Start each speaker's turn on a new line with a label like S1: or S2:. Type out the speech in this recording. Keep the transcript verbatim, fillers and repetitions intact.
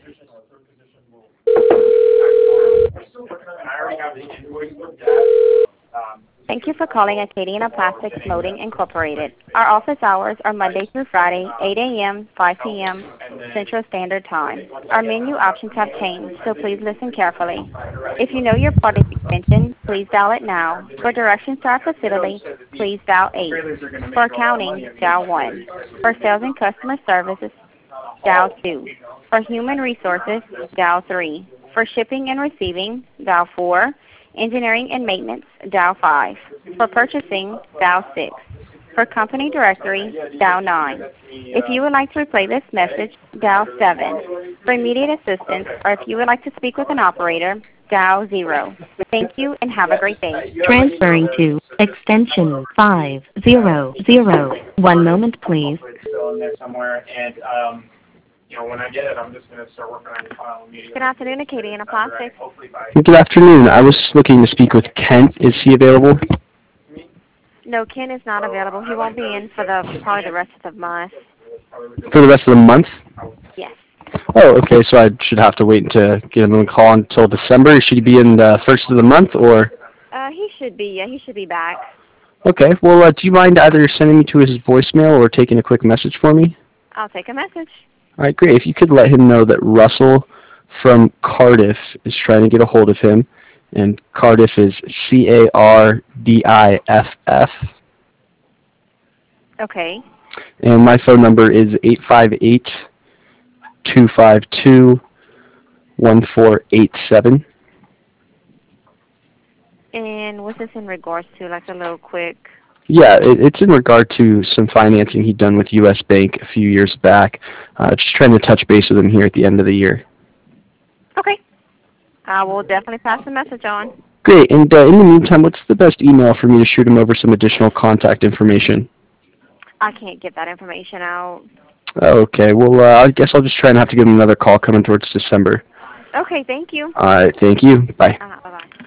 S1: Thank you for calling Acadiana Plastics Molding Incorporated. Our office hours are Monday through Friday, eight a m, five p m Central Standard Time. Our menu options have changed, so please listen carefully. If you know your party's extension, please dial it now. For directions to our facility, please dial eight. For accounting, dial one. For sales and customer services, dial two. For human resources, dial three. For shipping and receiving, dial four. Engineering and maintenance, dial five. For purchasing, dial six. For company directory, dial nine. If you would like to replay this message, dial seven. For immediate assistance, or if you would like to speak with an operator, dial zero. Thank you and have a great day.
S2: Transferring to extension five zero zero. One moment, please.
S3: Still in there somewhere, and um, you know, when I get it, I'm just going to start working on your file immediately.
S1: Good afternoon, Acadiana Plastics.
S3: Hopefully by
S4: Good afternoon. I was looking to speak with Kent. Is he available?
S1: No, Ken is not available. He won't be in for the probably the rest of the month.
S4: For the rest of the month?
S1: Yes.
S4: Oh, okay. So I should have to wait to give him a call until December. Should he be in the first of the month, or?
S1: Uh, he should be. Yeah, he should be back.
S4: Okay. Well, uh, do you mind either sending me to his voicemail or taking a quick message for me?
S1: I'll take a message.
S4: All right, great. If you could let him know that Russell from Cardiff is trying to get a hold of him, and Cardiff is C A R D I F F.
S1: Okay.
S4: And my phone number is eight five eight, two five two, one four eight seven.
S1: And what's this in regards to, like a little quick?
S4: Yeah, it, it's in regard to some financing he'd done with U S Bank a few years back. Uh, just trying to touch base with him here at the end of the year.
S1: Okay. I will definitely pass the message on.
S4: Great. And uh, in the meantime, what's the best email for me to shoot him over some additional contact information?
S1: I can't get that information out.
S4: Okay. Well, uh, I guess I'll just try and have to give him another call coming towards December.
S1: Okay, thank you.
S4: All right. Thank you. Bye.
S1: Uh, bye-bye.